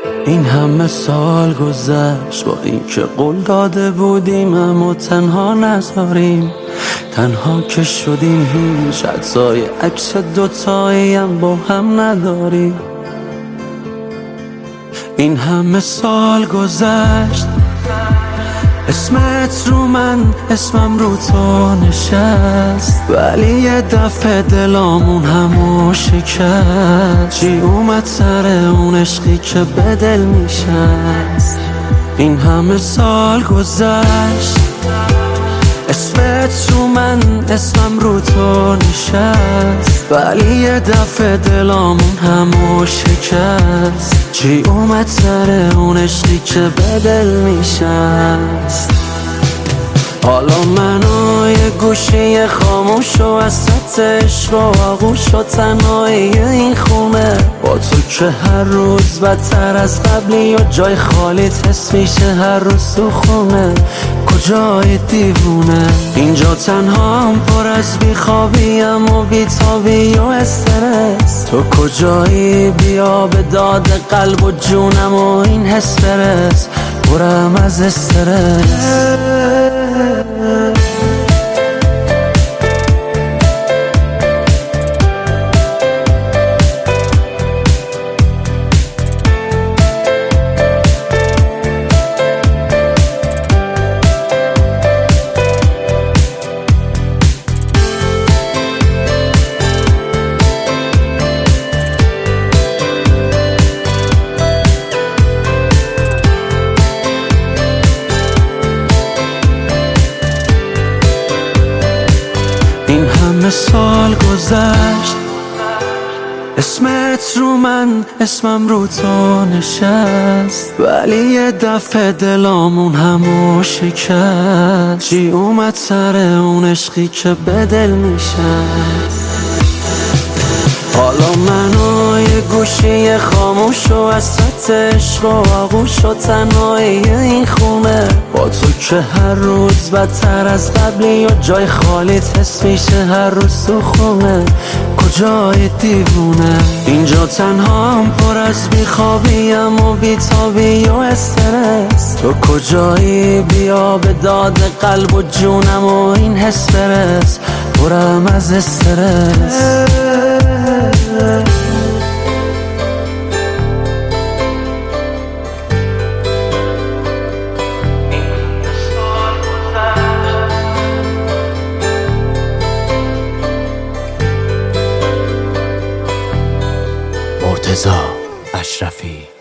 این همه سال گذشت با اینکه قول داده بودیم اما تنها نذاریم. تنها که شدیم هیچ عکسای عکس دوتایی هم با هم نداریم. این همه سال گذشت، اسمت رو من، اسمم رو تو نشست، ولی یه دفعه دلامون همو شکست. چی اومد سر اون عشقی که به دل میشست؟ این همه سال گذشت، اسمت رو من، اسمم رو تو نشست، ولی یه دفعه دلامون همو شکست. چی اومد سر اون عشقی که به دل میشست؟ حالا منو یه گوشی خاموش و وسط عشق و آغوش و تنهایی این خونه، با تو که هر روز بدتر از قبلی و جای خالیت حس میشه هر روز تو خونه. کجای دیوونه؟ اینجا تنهام پر از بیخوابیم و بیتابی و استرس. تو کجایی؟ بیا به داد قلب و جونم و این حس برس، پرم از استرس. این همه سال گذشت، اسمت رو من، اسمم رو تو نشست، ولی یه دفعه دلامون همو شکست. چی اومد سر اون عشقی که به دل میشست؟ حالا منو یه گوشی خاموش و وسط عشق و آغوش و تنهایی این خونه، با تو که هر روز بدتر از قبلی و جای خالیت حس میشه هر روز تو خونه. کجای دیوونه؟ اینجا تنهام پر از بیخوابیم و بیتابی و استرس. تو کجایی؟ بیا به داد قلب و جونم و این حس برس، پرم از استرس. مرتضی اشرفی.